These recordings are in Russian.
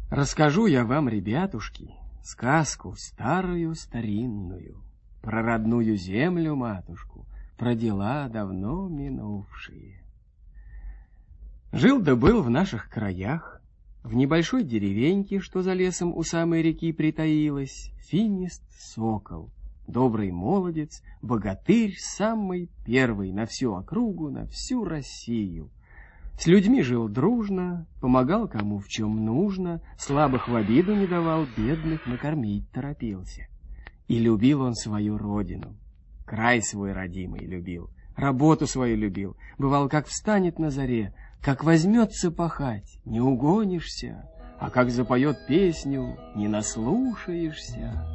Расскажу я вам, ребятушки, сказку старую старинную, про родную землю матушку, про дела давно минувшие. Жил да был в наших краях, в небольшой деревеньке, что за лесом у самой реки притаилась, Финист-сокол, добрый молодец, богатырь, самый первый на всю округу, на всю Россию. С людьми жил дружно, помогал кому в чем нужно, слабых в обиду не давал, бедных накормить торопился. И любил он свою родину, край свой родимый любил, работу свою любил. Бывал, как встанет на заре, как возьмется пахать, не угонишься, а как запоет песню, не наслушаешься.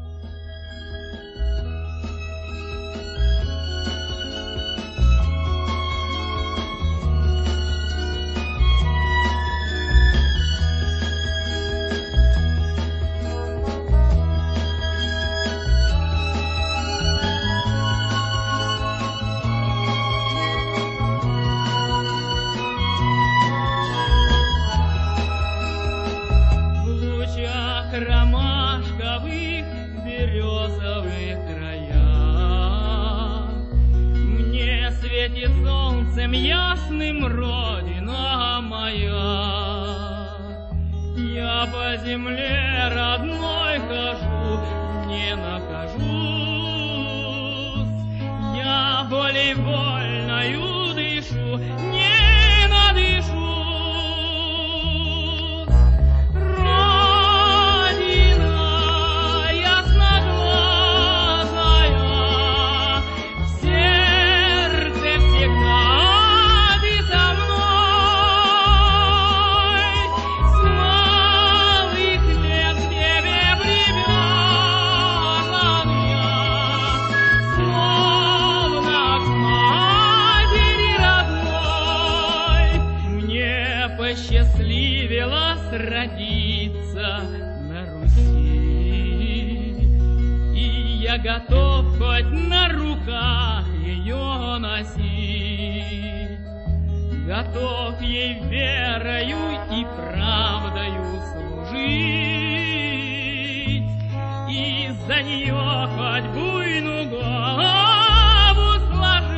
Ромашковых березовых краях мне светит солнцем ясным родина моя. Я по земле родной хожу, не нахожусь, я волей вольною дышу, не надышусь. Посчастливилось родиться на Руси, и я готов хоть на руках ее носить, готов ей верою и правдою служить, и за нее хоть буйную голову сложить.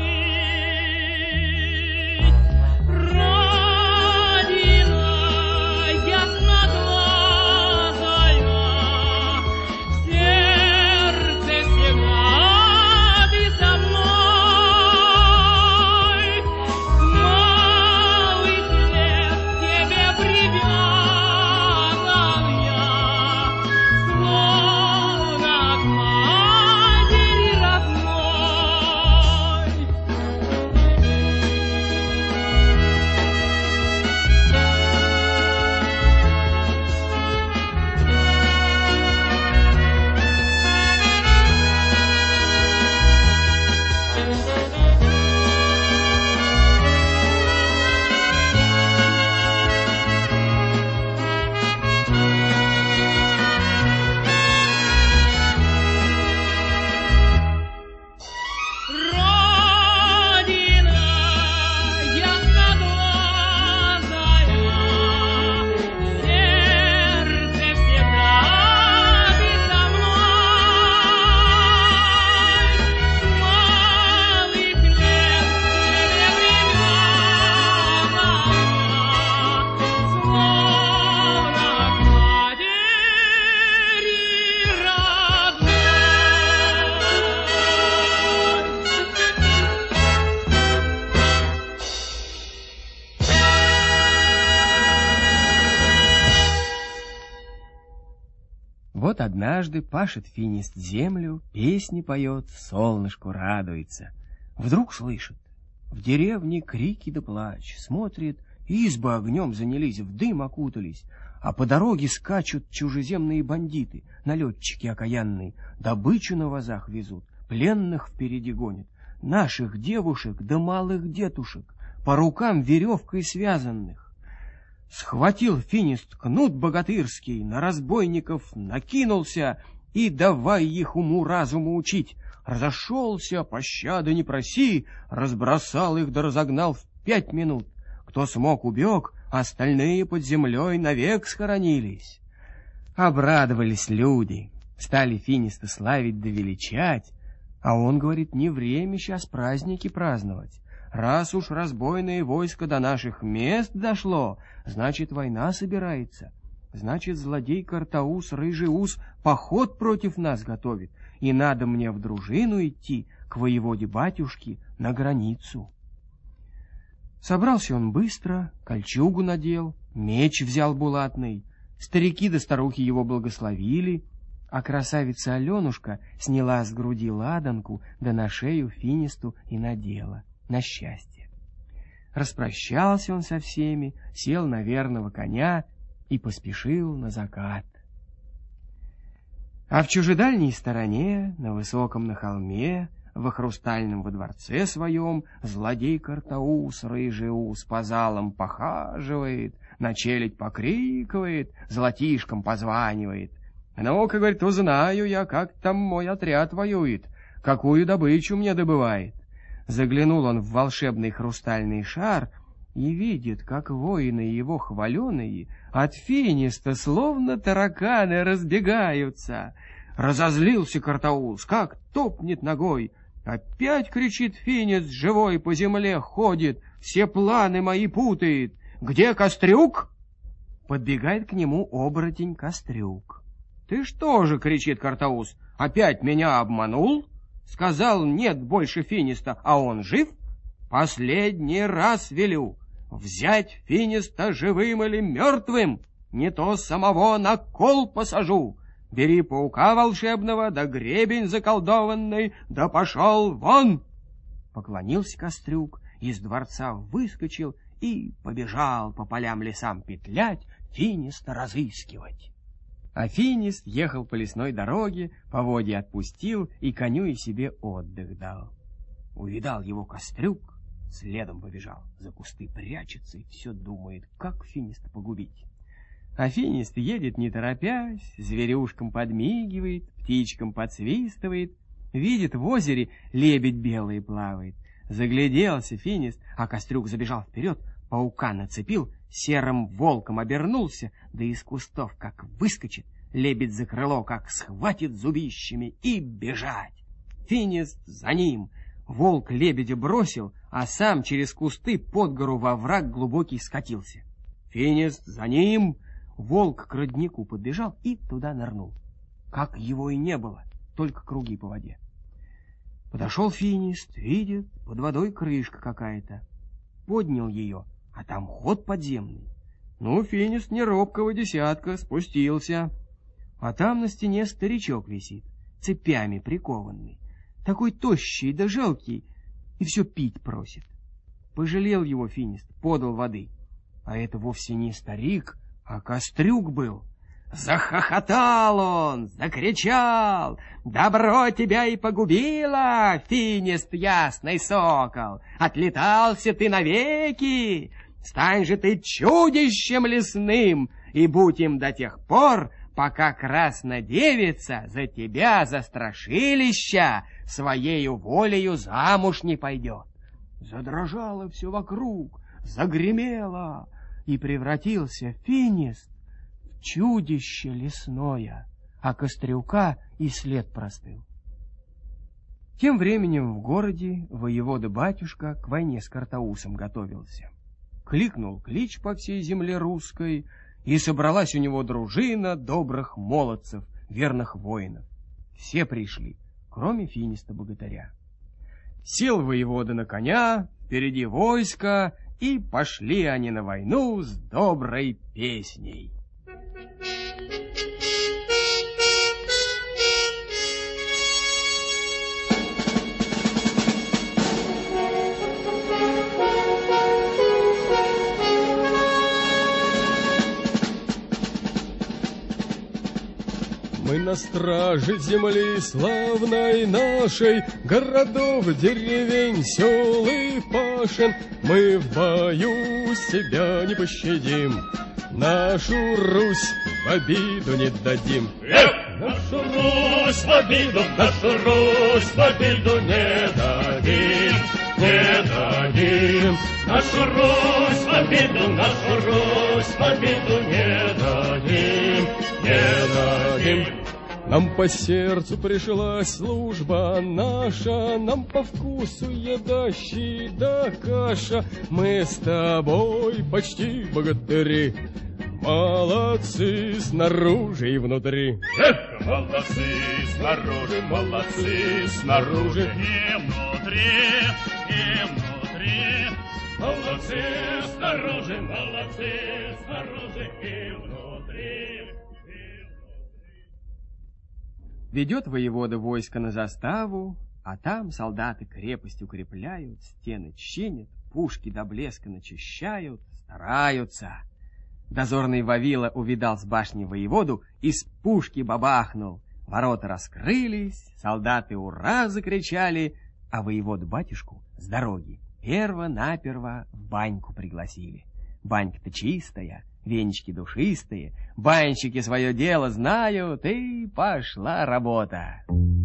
Вот однажды пашет Финист землю, песни поет, солнышку радуется. Вдруг слышит, в деревне крики да плач, смотрит, избы огнем занялись, в дым окутались, а по дороге скачут чужеземные бандиты, налетчики окаянные, добычу на вазах везут, пленных впереди гонят, наших девушек да малых детушек, по рукам веревкой связанных. Схватил Финист кнут богатырский, на разбойников накинулся и давай их уму-разуму учить. Разошелся, пощады не проси, разбросал их да разогнал в 5 минут. Кто смог, убег, а остальные под землей навек схоронились. Обрадовались люди, стали Финиста славить да величать, а он говорит, не время сейчас праздники праздновать. Раз уж разбойное войско до наших мест дошло, значит, война собирается. Значит, злодей Картаус, рыжий ус, поход против нас готовит, и надо мне в дружину идти к воеводе-батюшке на границу. Собрался он быстро, кольчугу надел, меч взял булатный. Старики да старухи его благословили, а красавица Аленушка сняла с груди ладанку, да на шею Финисту и надела, на счастье. Распрощался он со всеми, сел на верного коня и поспешил на закат. А в чужедальней стороне, на высоком на холме, во хрустальном во дворце своем, злодей Картаус, рыжий ус, по залам похаживает, на челядь покрикивает, золотишком позванивает. Ну-ка, говорит, узнаю я, как там мой отряд воюет, какую добычу мне добывает. Заглянул он в волшебный хрустальный шар и видит, как воины его хваленые от Финиста словно тараканы разбегаются. Разозлился Картаус, как топнет ногой. Опять, кричит Финист, живой по земле ходит, все планы мои путает. Где Кострюк? Подбегает к нему оборотень Кострюк. Ты что же, кричит Картаус, опять меня обманул? Сказал, нет больше Финиста, а он жив? Последний раз велю взять Финиста живым или мертвым, не то самого на кол посажу. Бери паука волшебного, да гребень заколдованный, да пошел вон!» Поклонился Кострюк, из дворца выскочил и побежал по полям лесам петлять, Финиста разыскивать. А Финист ехал по лесной дороге, поводья отпустил и коню и себе отдых дал. Увидал его Кострюк, следом побежал, за кусты прячется и все думает, как Финиста погубить. А Финист едет не торопясь, зверюшкам подмигивает, птичкам подсвистывает, видит в озере лебедь белый плавает. Загляделся Финист, а Кострюк забежал вперед, паука нацепил, серым волком обернулся, да из кустов как выскочит, лебедь за крыло как схватит зубищами и бежать. Финист за ним. Волк лебедя бросил, а сам через кусты под гору во враг глубокий скатился. Финист за ним. Волк к роднику подбежал и туда нырнул. Как его и не было, только круги по воде. Подошел Финист, видит, под водой крышка какая-то. Поднял ее, а там ход подземный. Ну, Финист не робкого десятка, спустился. А там на стене старичок висит, цепями прикованный. Такой тощий да жалкий, и все пить просит. Пожалел его Финист, подал воды. А это вовсе не старик, а Кострюк был. Захохотал он, закричал: «Добро тебя и погубило, Финист ясный сокол! Отлетался ты навеки! Стань же ты чудищем лесным, и будь им до тех пор, пока краснодевица за тебя, за страшилища, своею волею замуж не пойдет». Задрожало все вокруг, загремело, и превратился Финист в чудище лесное, а Кострюка и след простыл. Тем временем в городе воевода-батюшка к войне с Картаусом готовился. Кликнул клич по всей земле русской, и собралась у него дружина добрых молодцев, верных воинов. Все пришли, кроме Финиста-богатыря. Сел воевода на коня, впереди войска, и пошли они на войну с доброй песней. Мы на страже земли славной нашей, городов, деревень, сел и пашен. Мы в бою себя не пощадим, нашу Русь в обиду не дадим. Нашу Русь в обиду, нашу Русь в обиду не дадим, не дадим. Нашу Русь в обиду, нашу Русь в обиду не дадим, не дадим. служим. Нам по сердцу пришлась служба наша, нам по вкусу еда, щи да каша. Мы с тобой почти богатыри, молодцы снаружи и внутри. Эх, молодцы снаружи, молодцы снаружи и внутри, и внутри. Молодцы снаружи, молодцы снаружи и внутри. Ведет воевода войско на заставу, а там солдаты крепость укрепляют, стены чинят, пушки до блеска начищают, стараются. Дозорный Вавила увидал с башни воеводу и с пушки бабахнул. Ворота раскрылись, солдаты «Ура!» закричали, а воеводу-батюшку с дороги перво-наперво в баньку пригласили. Банька-то чистая, венчики душистые, банщики свое дело знают, и пошла работа.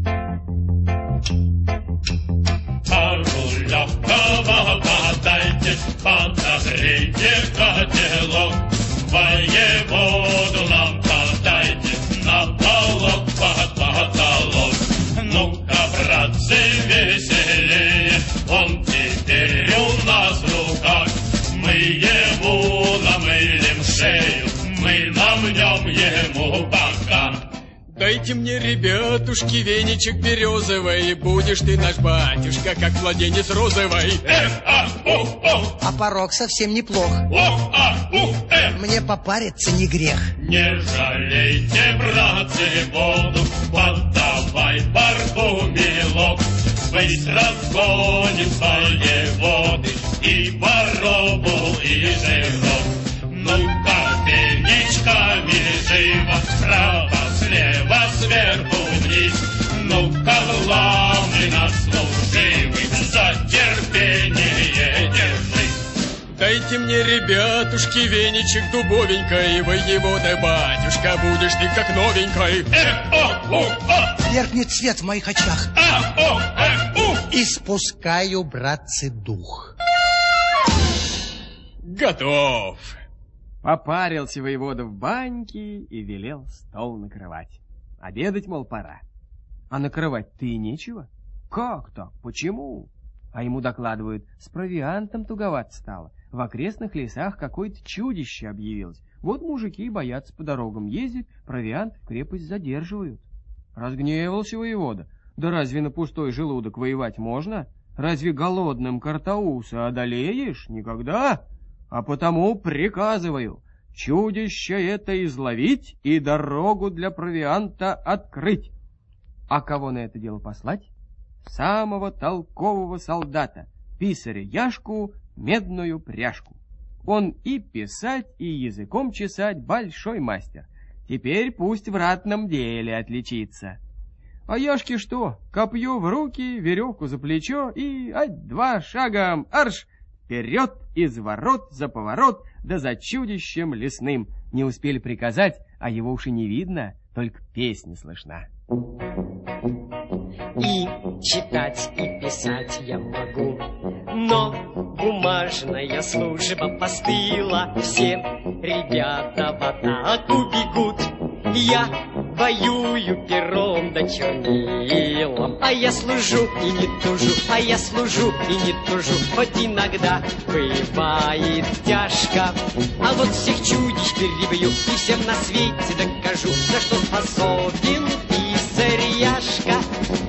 Пару легкого подайте, подогрейте котелок, воеводу нам подайте, на полок под потолок. Ну-ка, братцы, веселее, он теперь у нас в руках. Мы ему намылим шею, мы намнем ему бока. Дайте мне, ребятушки, веничек березовый, будешь ты наш батюшка, как младенец розовый. Эх, ах, ух, ух, А порог совсем неплох. ух, ах, ух, эх. Мне попариться не грех. Не жалейте, братцы, воду, подавай парку, милок. Быстро разгоним воеводы и воробу, и жирок. Ну-ка, веничками живо, справа, слева, сверху вниз. Ну-ка, главный наш служивый, за терпение держись. Дайте мне, ребятушки, веничек дубовенькой, воевода, батюшка, будешь ты как новенькой. Эх, ох, ух, ох, Верхний цвет в моих очах. ах, ох, эх, ух. И спускаю, братцы, дух. Готов. Попарился воевода в баньке и велел стол накрывать. Обедать, мол, пора. А накрывать-то и нечего. Как так? Почему? А ему докладывают, с провиантом туговато стало. В окрестных лесах какое-то чудище объявилось. Вот мужики боятся по дорогам ездить, провиант в крепость задерживают. Разгневался воевода. Да разве на пустой желудок воевать можно? Разве голодным Картауса одолеешь? Никогда. А потому приказываю чудище это изловить и дорогу для провианта открыть. А кого на это дело послать? Самого толкового солдата, писаря Яшку, медную пряжку. Он и писать, и языком чесать большой мастер. Теперь пусть в ратном деле отличится. А Яшке что? Копье в руки, веревку за плечо и два шагом арш! Вперед, из ворот, за поворот, да за чудищем лесным. Не успели приказать, а его уж и не видно, только песня слышна. И читать, и писать я могу, но бумажная служба постыла. Все ребята в атаку бегут. Я воюю пером да чернилом, а я служу и не тужу, а я служу и не тужу. Хоть иногда бывает тяжко, а вот всех чудищ перебью и всем на свете докажу, за что способен писарь Яшка.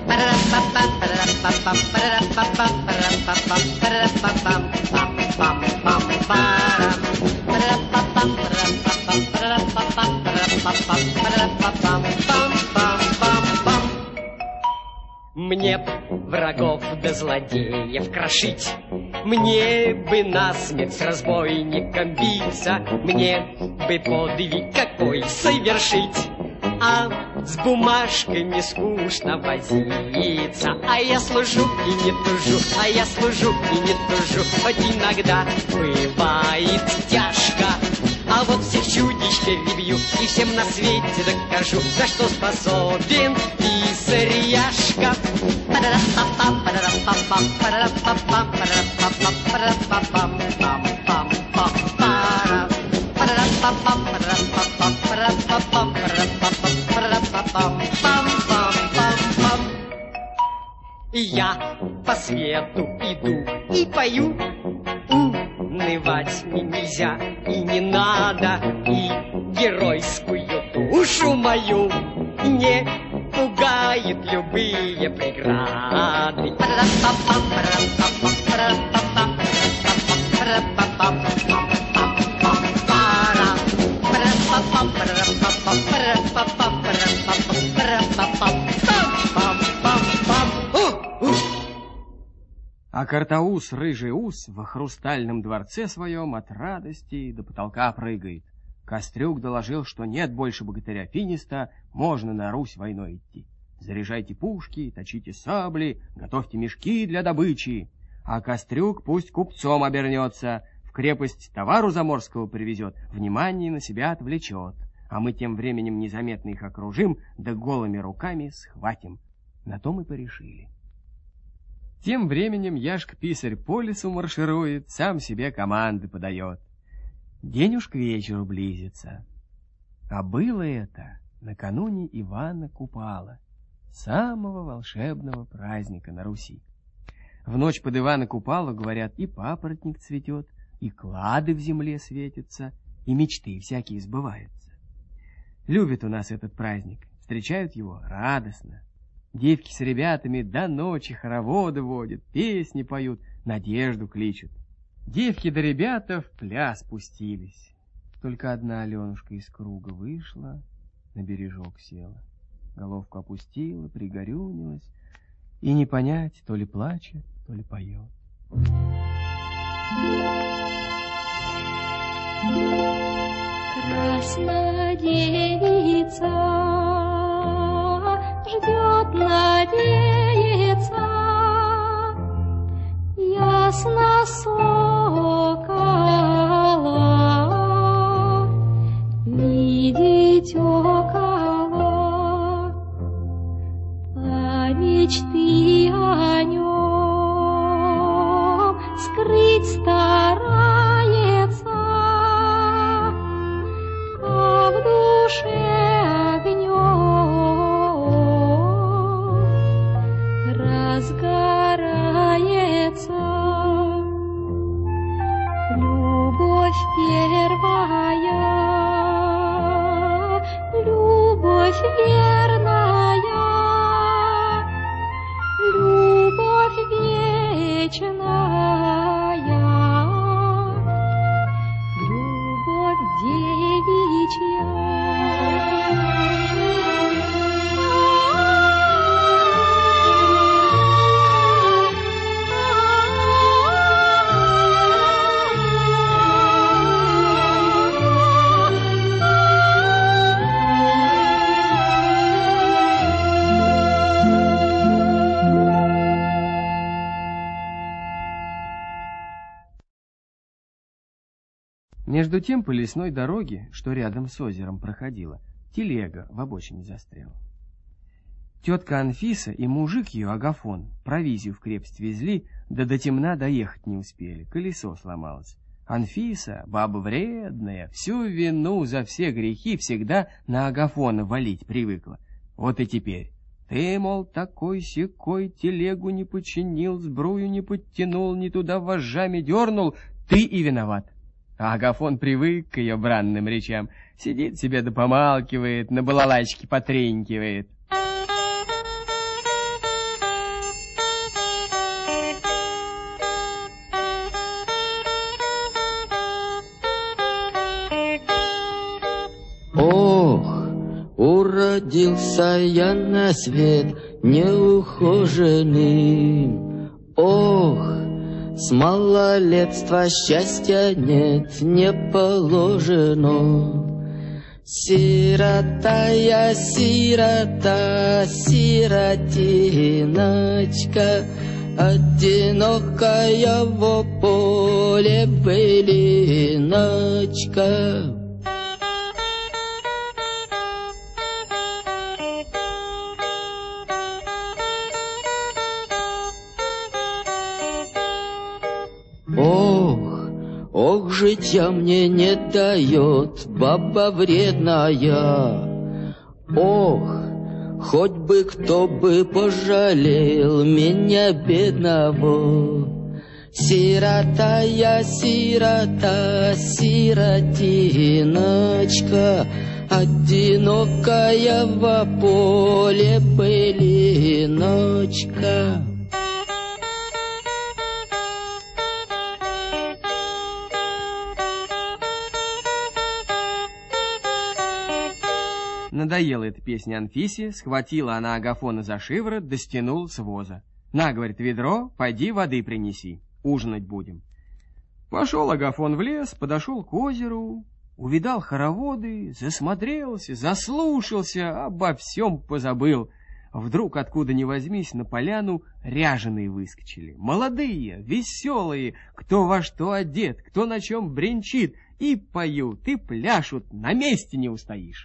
Мне б врагов да злодеев крошить, мне бы насмерть с разбойником биться, мне бы подвиг какой совершить, а с бумажками скучно возиться. А я служу и не тужу, а я служу и не тужу. Хоть иногда бывает тяжко, а вот всех чудищ перебью и всем на свете докажу, за что способен писарь Яшка. я по свету иду и пою. Унывать нельзя и не надо, и геройскую душу мою не пугают любые преграды. А Картаус, рыжий ус, во хрустальном дворце своем от радости до потолка прыгает. Кострюк доложил, что нет больше богатыря Финиста, можно на Русь войной идти. Заряжайте пушки, точите сабли, готовьте мешки для добычи. А Кострюк пусть купцом обернется, в крепость товару заморского привезет, внимание на себя отвлечет. А мы тем временем незаметно их окружим, да голыми руками схватим. На то мы порешили. Тем временем Яшка-писарь по лесу марширует, сам себе команды подает. День уж к вечеру близится. А было это накануне Ивана Купала, самого волшебного праздника на Руси. В ночь под Ивана Купалу, говорят, и папоротник цветет, и клады в земле светятся, и мечты всякие сбываются. Любят у нас этот праздник, встречают его радостно. Девки с ребятами до ночи хороводы водят, песни поют, надежду кличут. Девки да ребята в пляс пустились. Только одна Аленушка из круга вышла, на бережок села. Головку опустила, пригорюнилась, и не понять, то ли плачет, то ли поет. Красная девица ждет, надеется, ясно сокола видеть около, а мечты о нем скрыть старается, а в душе разгорается любовь первая, любовь верная, любовь вечная, любовь девичья. Между тем по лесной дороге, что рядом с озером проходила, телега в обочине застряла. Тетка Анфиса и мужик ее, Агафон, провизию в крепость везли, да до темна доехать не успели, колесо сломалось. Анфиса, баба вредная, всю вину за все грехи всегда на Агафона валить привыкла. Вот и теперь. Ты, мол, такой-сякой, телегу не починил, сбрую не подтянул, не туда вожжами дернул, ты и виноват. А Агафон привык к ее бранным речам, сидит себе да помалкивает, на балалайчике потренькивает. Ох, уродился я на свет неухоженным. Ох, с малолетства счастья нет, не положено. Сирота я, сирота, сиротиночка, одинокая в поле былиночка. Ох, житья мне не дает баба вредная. Ох, хоть бы кто бы пожалел меня бедного. Сирота я, сирота, сиротиночка, одинокая во поле пылиночка. Надоела эта песня Анфисе, схватила она Агафона за шиворот, да стянула с воза. «На, — говорит, — ведро, пойди воды принеси, ужинать будем». Пошел Агафон в лес, подошел к озеру, увидал хороводы, засмотрелся, заслушался, обо всем позабыл. Вдруг, откуда ни возьмись, на поляну ряженые выскочили. Молодые, веселые, кто во что одет, кто на чем бренчит, и поют, и пляшут, на месте не устоишь.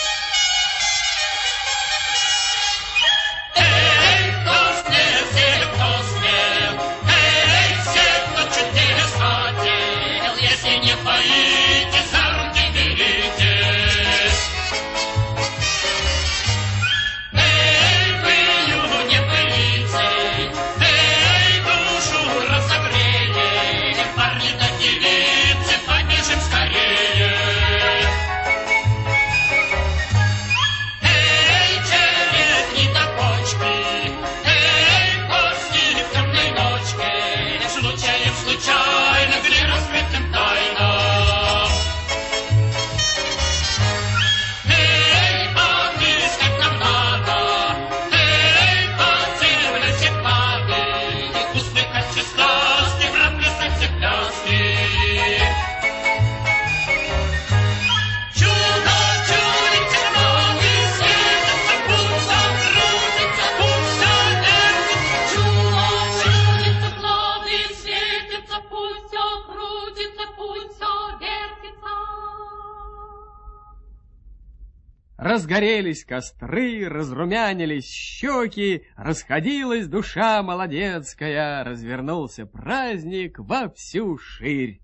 Разгорелись костры, разрумянились щеки, расходилась душа молодецкая, развернулся праздник во всю ширь.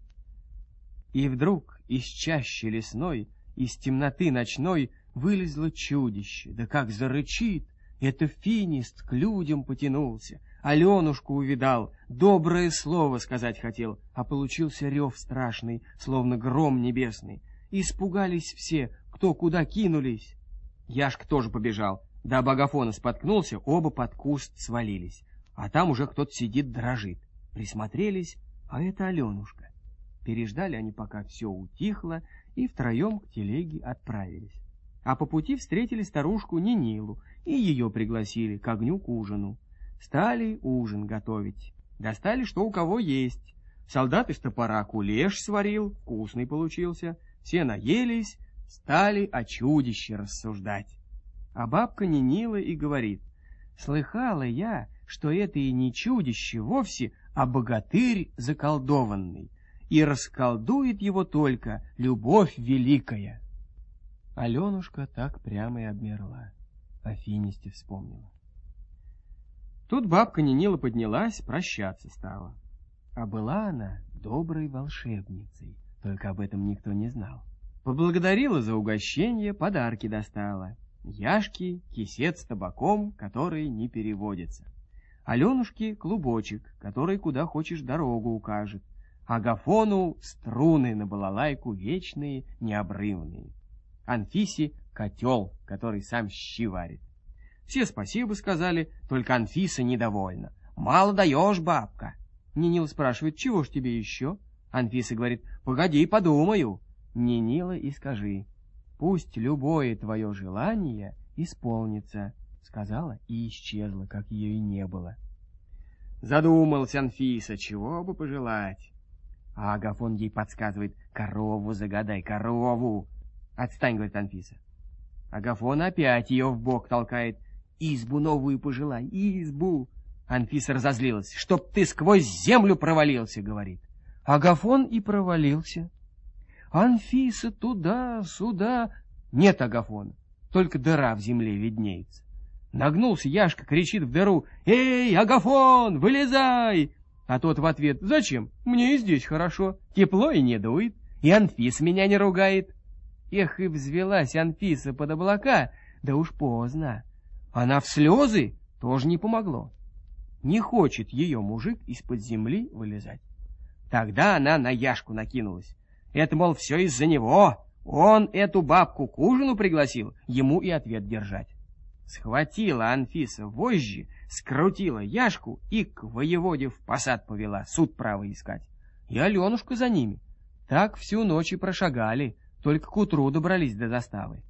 И вдруг из чащи лесной, из темноты ночной вылезло чудище, да как зарычит, это финист к людям потянулся, Аленушку увидал, доброе слово сказать хотел, а получился рев страшный, словно гром небесный. Испугались все, кто куда кинулись. Яшка тоже побежал, да об Агафона споткнулся, оба под куст свалились. А там уже кто-то сидит, дрожит. Присмотрелись, а это Аленушка. Переждали они, пока все утихло, и втроем к телеге отправились. А по пути встретили старушку Нинилу, и ее пригласили к огню к ужину. Стали ужин готовить. Достали, что у кого есть. Солдат из топора кулеш сварил, вкусный получился. Все наелись, стали о чудище рассуждать. А бабка Нинила и говорит: слыхала я, что это и не чудище вовсе, а богатырь заколдованный, и расколдует его только любовь великая. Аленушка так прямо и обмерла, о Финисте вспомнила. Тут бабка Нинила поднялась, прощаться стала. А была она доброй волшебницей, только об этом никто не знал. Поблагодарила за угощение, подарки достала. Яшке кисет с табаком, который не переводится. Аленушке клубочек, который куда хочешь дорогу укажет. Агафону струны на балалайку вечные, необрывные. Анфисе котел, который сам щи варит. Все спасибо сказали, только Анфиса недовольна. «Мало даешь, бабка». Нинила спрашивает: «Чего ж тебе еще?» Анфиса говорит: «Погоди, подумаю». Нинила и скажи: «Пусть любое твое желание исполнится», — сказала и исчезла, как ее и не было. Задумался Анфиса, чего бы пожелать. А Агафон ей подсказывает: «Корову загадай, корову». «Отстань», — говорит Анфиса. Агафон опять ее в бок толкает: «Избу новую пожелай, избу». Анфиса разозлилась: «Чтоб ты сквозь землю провалился», — говорит. Агафон и провалился. Анфиса туда-сюда, нет Агафона, только дыра в земле виднеется. Нагнулся Яшка, кричит в дыру: «Эй, Агафон, вылезай!» А тот в ответ: «Зачем? Мне и здесь хорошо, тепло и не дует, и Анфиса меня не ругает». Эх, и взвелась Анфиса под облака, да уж поздно. Она в слезы, тоже не помогло. Не хочет ее мужик из-под земли вылезать. Тогда она на Яшку накинулась. Это, мол, все из-за него. Он эту бабку к ужину пригласил, ему и ответ держать. Схватила Анфиса вожжи, скрутила Яшку и к воеводе в посад повела, суд право искать. И Аленушка за ними. Так всю ночь и прошагали, только к утру добрались до заставы.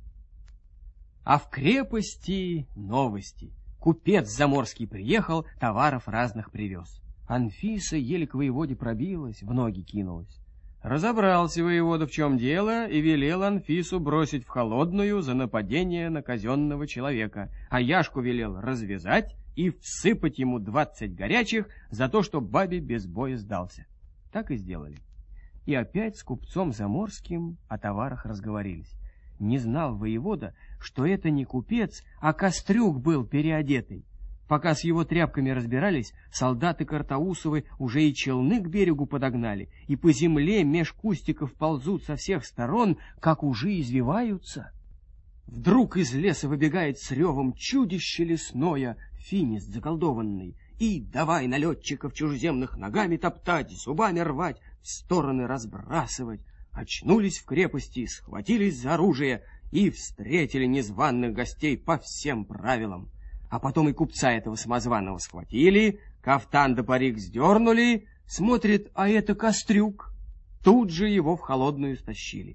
А в крепости новости. Купец заморский приехал, товаров разных привез. Анфиса еле к воеводе пробилась, в ноги кинулась. Разобрался воевода, в чем дело, и велел Анфису бросить в холодную за нападение на казенного человека, а Яшку велел развязать и всыпать ему 20 горячих за то, что бабе без боя сдался. Так и сделали. И опять с купцом заморским о товарах разговорились. Не знал воевода, что это не купец, а кострюк был переодетый. Пока с его тряпками разбирались, солдаты Картаусовы уже и челны к берегу подогнали, и по земле меж кустиков ползут со всех сторон, как ужи извиваются. Вдруг из леса выбегает с ревом чудище лесное, финист заколдованный, и давай налетчиков чужеземных ногами топтать, зубами рвать, в стороны разбрасывать. Очнулись в крепости, схватились за оружие и встретили незваных гостей по всем правилам. А потом и купца этого самозваного схватили, кафтан да парик сдернули, смотрит, а это кострюк. Тут же его в холодную стащили.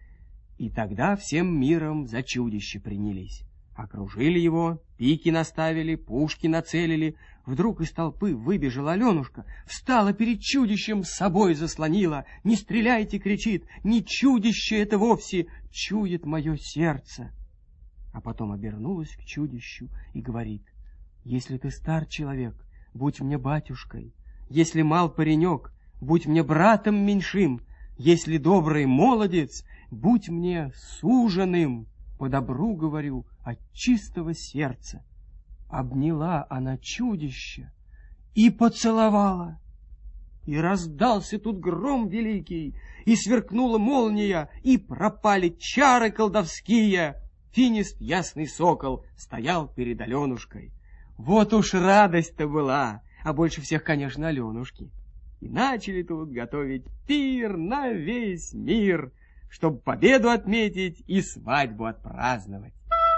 И тогда всем миром за чудище принялись. Окружили его, пики наставили, пушки нацелили. Вдруг из толпы выбежала Аленушка, встала перед чудищем, с собой заслонила. «Не стреляйте!» — кричит. «Не чудище это вовсе, чует мое сердце!» А потом обернулась к чудищу и говорит: «Если ты стар человек, будь мне батюшкой, если мал паренек, будь мне братом меньшим, если добрый молодец, будь мне суженым, по добру говорю, от чистого сердца». Обняла она чудище и поцеловала. И раздался тут гром великий, и сверкнула молния, и пропали чары колдовские. Финист, ясный сокол, стоял перед Аленушкой. Вот уж радость-то была, а больше всех, конечно, Аленушки. И начали тут готовить пир на весь мир, чтобы победу отметить и свадьбу отпраздновать.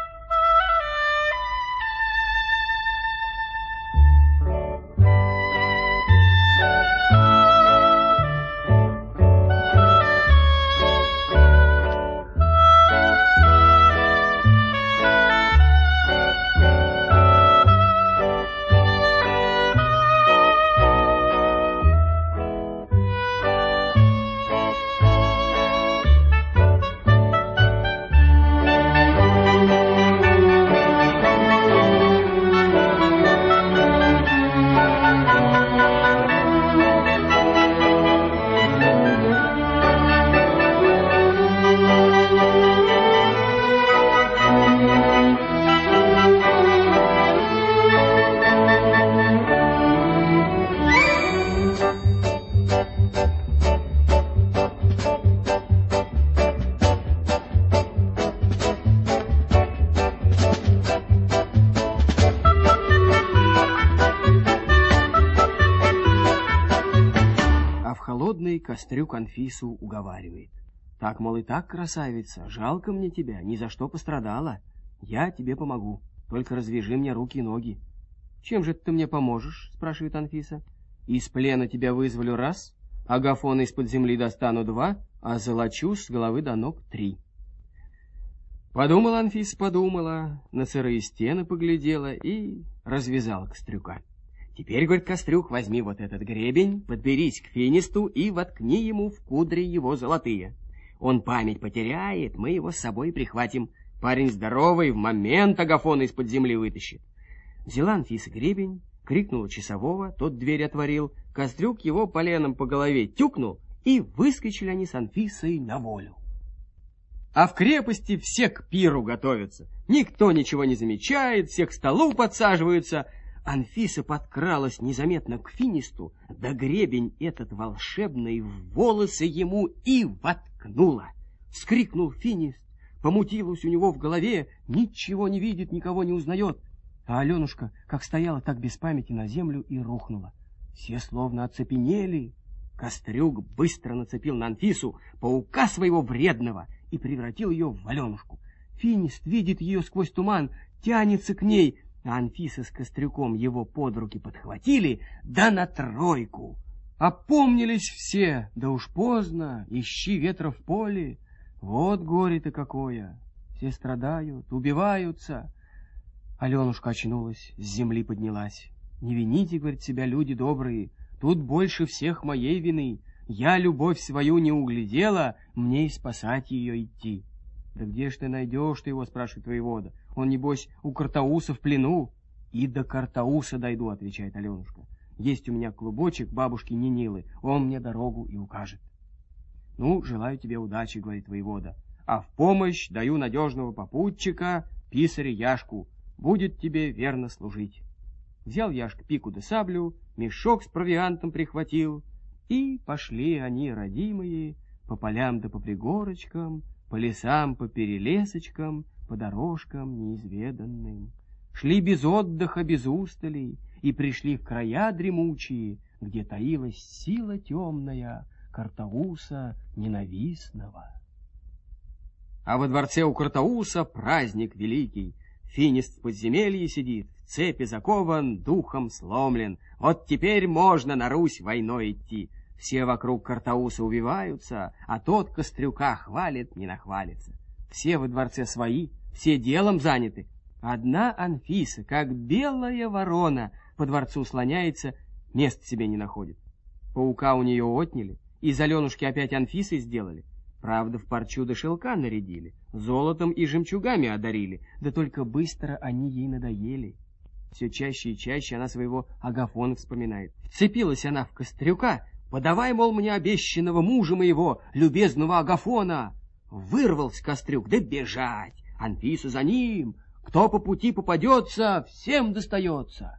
Кострюк Анфису уговаривает: «Так, мол, и так, красавица, жалко мне тебя, ни за что пострадала. Я тебе помогу, только развяжи мне руки и ноги». «Чем же ты мне поможешь?» — спрашивает Анфиса. «Из плена тебя вызволю раз, агафона из-под земли достану 2, а золочу с головы до ног 3». Подумала Анфиса, подумала, на сырые стены поглядела и развязала кострюка. «Теперь, — говорит Кострюк, — возьми вот этот гребень, подберись к финисту и воткни ему в кудри его золотые. Он память потеряет, мы его с собой прихватим. Парень здоровый, в момент агафона из-под земли вытащит». Взяла Анфиса гребень, крикнула часового, тот дверь отворил, Кострюк его поленом по голове тюкнул, и выскочили они с Анфисой на волю. А в крепости все к пиру готовятся, никто ничего не замечает, все к столу подсаживаются. Анфиса подкралась незаметно к финисту, да гребень этот волшебный в волосы ему и воткнула. Вскрикнул финист, помутилось у него в голове, ничего не видит, никого не узнает. А Аленушка как стояла, так без памяти на землю и рухнула. Все словно оцепенели. Кострюк быстро нацепил на Анфису паука своего вредного и превратил ее в Аленушку. Финист видит ее сквозь туман, тянется к ней, а Анфиса с Кострюком его под руки подхватили, да на тройку. Опомнились все, да уж поздно, ищи ветра в поле. Вот горе-то какое, все страдают, убиваются. Аленушка очнулась, с земли поднялась. Не вините, говорит, себя, люди добрые, тут больше всех моей вины. Я любовь свою не углядела, мне и спасать ее идти. Да где ж ты найдешь ты его, спрашивает воевода. Он, небось, у Картауса в плену. И до Картауса дойду, отвечает Аленушка. Есть у меня клубочек бабушки Нинилы, он мне дорогу и укажет. Ну, желаю тебе удачи, говорит воевода, а в помощь даю надежного попутчика, писаря Яшку, будет тебе верно служить. Взял Яшка пику да саблю, мешок с провиантом прихватил, и пошли они, родимые, по полям да по пригорочкам, по лесам, по перелесочкам, по дорожкам неизведанным. Шли без отдыха, без устали, и пришли в края дремучие, где таилась сила темная Картауса ненавистного. А во дворце у Картауса праздник великий. Финист в подземелье сидит, в цепи закован, духом сломлен. Вот теперь можно на Русь войной идти. Все вокруг Картауса убиваются, а тот Кострюка хвалит, не нахвалится. Все во дворце свои, все делом заняты. Одна Анфиса, как белая ворона, по дворцу слоняется, места себе не находит. Паука у нее отняли, из Аленушки опять Анфисой сделали. Правда, в парчу до шелка нарядили, золотом и жемчугами одарили, да только быстро они ей надоели. Все чаще и чаще она своего Агафона вспоминает. Вцепилась она в Кострюка, подавай, мол, мне обещанного мужа моего, любезного Агафона. Вырвался Кострюк, да бежать, Анфиса за ним. Кто по пути попадется, всем достается.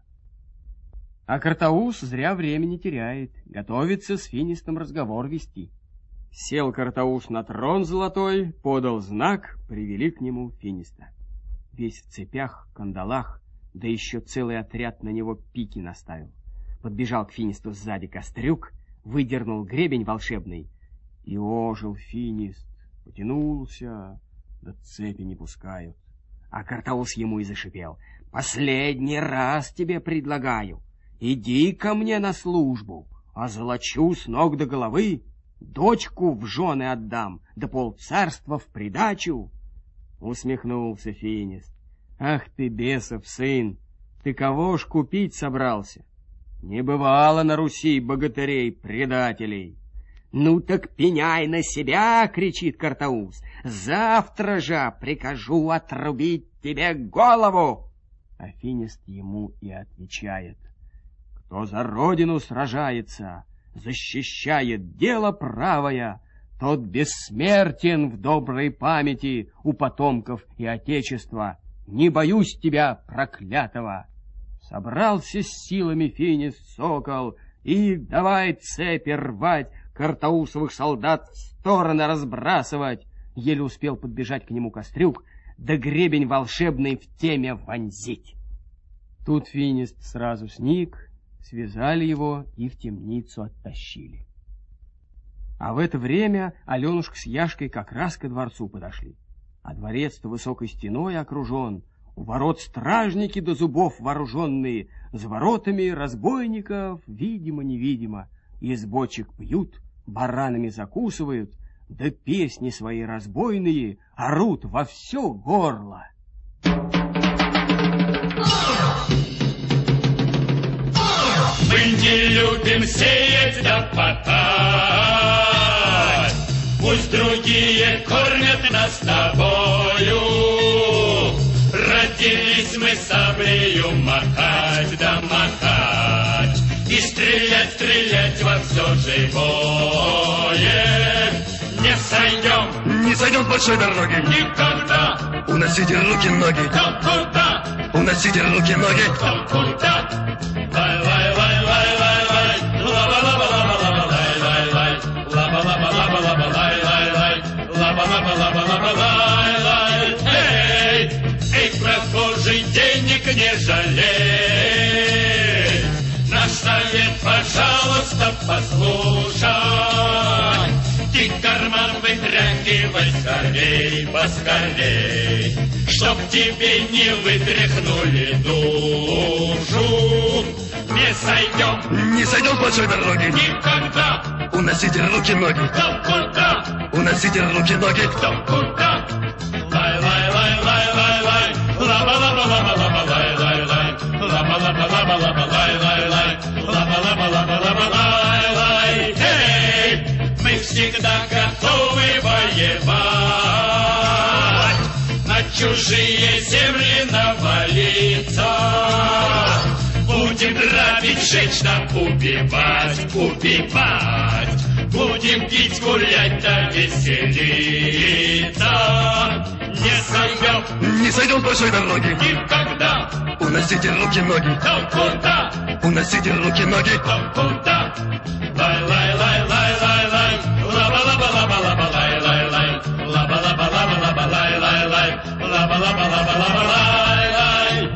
А Картаус зря времени теряет, готовится с Финистом разговор вести. Сел Картаус на трон золотой, подал знак, привели к нему Финиста. Весь в цепях, кандалах, да еще целый отряд на него пики наставил. Подбежал к Финисту сзади Кострюк, выдернул гребень волшебный, и ожил Финист, потянулся, да цепи не пускают. А Картаус ему и зашипел: «Последний раз тебе предлагаю, иди ко мне на службу, озолочу с ног до головы, дочку в жены отдам, да полцарства в придачу». Усмехнулся Финист: «Ах ты, бесов сын, ты кого ж купить собрался? Не бывало на Руси богатырей-предателей». «Ну так пеняй на себя!» — кричит Картаус. «Завтра же прикажу отрубить тебе голову!» А Финист ему и отвечает: «Кто за родину сражается, защищает дело правое, тот бессмертен в доброй памяти у потомков и отечества. Не боюсь тебя, проклятого!» Собрался с силами Финист сокол и давай цепи рвать, Картаусовых солдат в стороны разбрасывать. Еле успел подбежать к нему Кострюк, да гребень волшебный в теме вонзить. Тут Финист сразу сник, связали его и в темницу оттащили. А в это время Аленушка с Яшкой как раз ко дворцу подошли. А дворец-то высокой стеной окружен, у ворот стражники до зубов вооруженные, за воротами разбойников, видимо-невидимо, из бочек пьют, баранами закусывают, да песни свои разбойные орут во все горло. Мы не любим сеять да потать, пусть другие кормят нас тобою. Родились мы саблею махать да махать, и стрелять, стрелять во все живое. Не сойдем с большой дороги никогда. Уносите руки-ноги. Кто куда? Уносите руки-ноги. Кто куда? Лай-лай-лай-лай-лай-лай, лаба-лаба-лаба-лаба-лай-лай-лай, лаба-лаба-лаба-лаба-лай-лай, лаба-лаба-лаба-лаба-лай-лай. Эй, эй, прохожий, денег не жалей. Наш совет, пожалуйста, послушай. Ты карман вытряхивай скорей, поскорей, чтоб тебе не вытряхнули душу. Не сойдем с большой дороги никогда. Уносите руки-ноги. Кто куда? Уносите руки-ноги. Кто куда? Лай-лай-лай-лай-лай-лай. Лаба-лаба-лаба-лаба-лай-лай-лай. Лаба-лаба-лаба-лаба-лай-лай. Лаба-лаба-лаба-лаба-лай-лай. Эй! Мы всегда готовы воевать, на чужие земли навалиться. Будем грабить, жечь, да убивать. Будем пить, гулять, да веселиться. Не сойдем с большой дороги никогда. Уносите руки-ноги. Кто куда? Уносите руки-ноги. Кто куда? Лай-лай-лай-лай-лай-лай. Лаба-лаба-лаба-лаба-лай-лай-лай. Лаба-лаба-лаба-лаба-лай-лай. Лаба-лаба-лаба-лаба-лай-лай.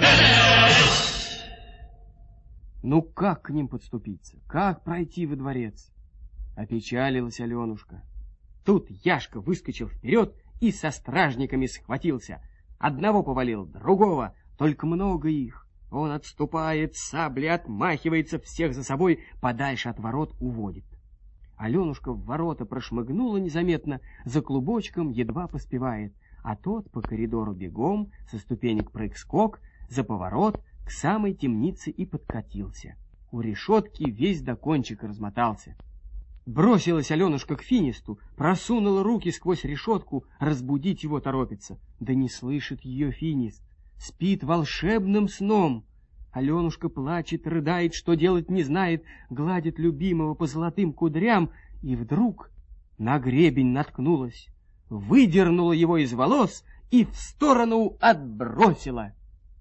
Ну как к ним подступиться? Как пройти во дворец? Опечалилась Аленушка. Тут Яшка выскочил вперед и со стражниками схватился. Одного повалил, другого, только много их. Он отступает, саблей отмахивается, всех за собой подальше от ворот уводит. Аленушка в ворота прошмыгнула незаметно, за клубочком едва поспевает, а тот по коридору бегом, со ступенек прыг-скок, за поворот к самой темнице и подкатился. У решетки весь до кончика размотался. Бросилась Аленушка к Финисту, просунула руки сквозь решетку, разбудить его торопится. Да не слышит ее Финист, спит волшебным сном. Аленушка плачет, рыдает, что делать не знает, гладит любимого по золотым кудрям, и вдруг на гребень наткнулась, выдернула его из волос и в сторону отбросила.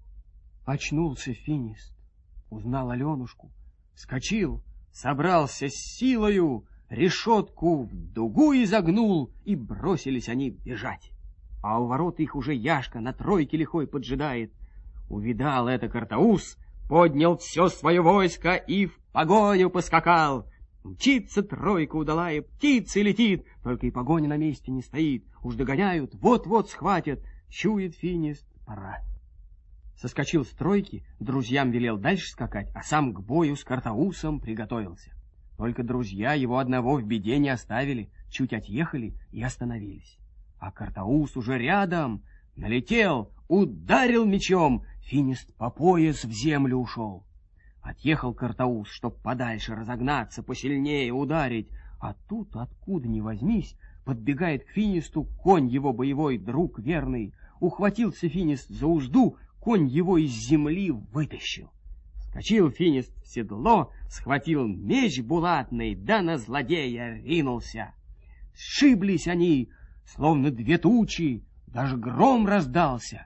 Очнулся Финист, узнал Аленушку, вскочил, собрался с силою, решетку в дугу изогнул, и бросились они бежать. А у ворот их уже Яшка на тройке лихой поджидает. Увидал это Картаус, поднял все свое войско и в погоню поскакал. Мчится тройка удалая, птицей летит, только и погоня на месте не стоит. Уж догоняют, вот-вот схватят, чует Финист, пора. Соскочил с тройки, друзьям велел дальше скакать, а сам к бою с Картаусом приготовился. Только друзья его одного в беде не оставили, чуть отъехали и остановились. А Картаус уже рядом, налетел, ударил мечом, Финист по пояс в землю ушел. Отъехал Картаус, чтоб подальше разогнаться, посильнее ударить, а тут, откуда ни возьмись, подбегает к Финисту конь его боевой, друг верный. Ухватился Финист за узду, конь его из земли вытащил. Скочил Финист в седло, схватил меч булатный, да на злодея ринулся. Сшиблись они, словно две тучи, даже гром раздался.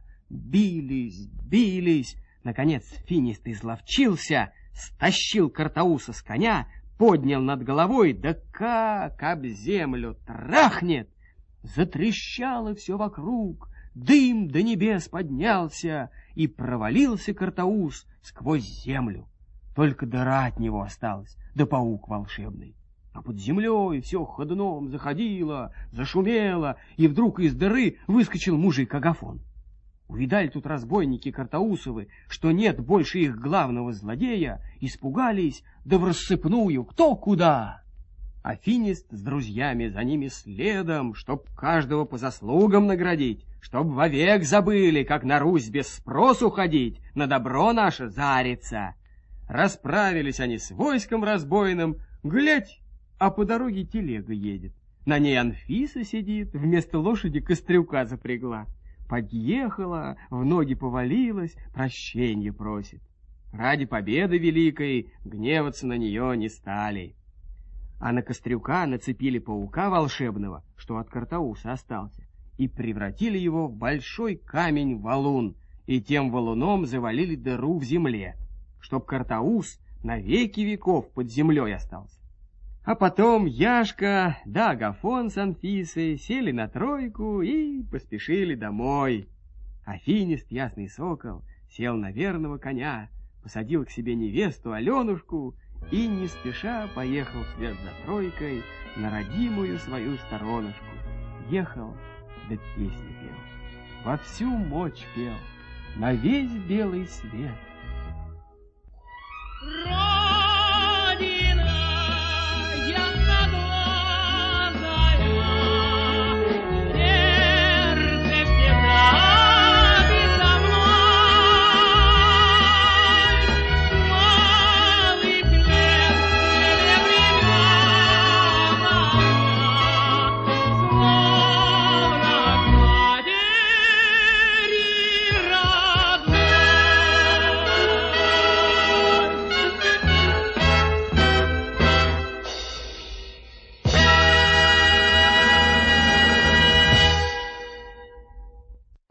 Бились. Наконец Финист изловчился, стащил Картауса с коня, поднял над головой, да как об землю трахнет! Затрещало все вокруг, дым до небес поднялся, и провалился Картаус сквозь землю. Только дыра от него осталась, да паук волшебный. А под землей все ходуном заходило, зашумело, и вдруг из дыры выскочил мужик Агафон. Увидали тут разбойники Картаусовы, что нет больше их главного злодея, испугались, да врассыпную кто куда. А Финист с друзьями за ними следом, чтоб каждого по заслугам наградить, чтоб вовек забыли, как на Русь без спросу ходить, на добро наше зариться. Расправились они с войском разбойным, глядь, а по дороге телега едет. На ней Анфиса сидит, вместо лошади Кострюка запрягла. Подъехала, в ноги повалилась, прощенье просит. Ради победы великой гневаться на нее не стали. А на Кострюка нацепили паука волшебного, что от Картауса остался, и превратили его в большой камень-валун, и тем валуном завалили дыру в земле, чтоб Картаус на веки веков под землей остался. А потом Яшка да Агафон с Анфисой сели на тройку и поспешили домой. А Финист, ясный сокол, сел на верного коня, посадил к себе невесту Аленушку и не спеша поехал вслед за тройкой на родимую свою сторонушку. Ехал, да песни пел, во всю мочь пел, на весь белый свет.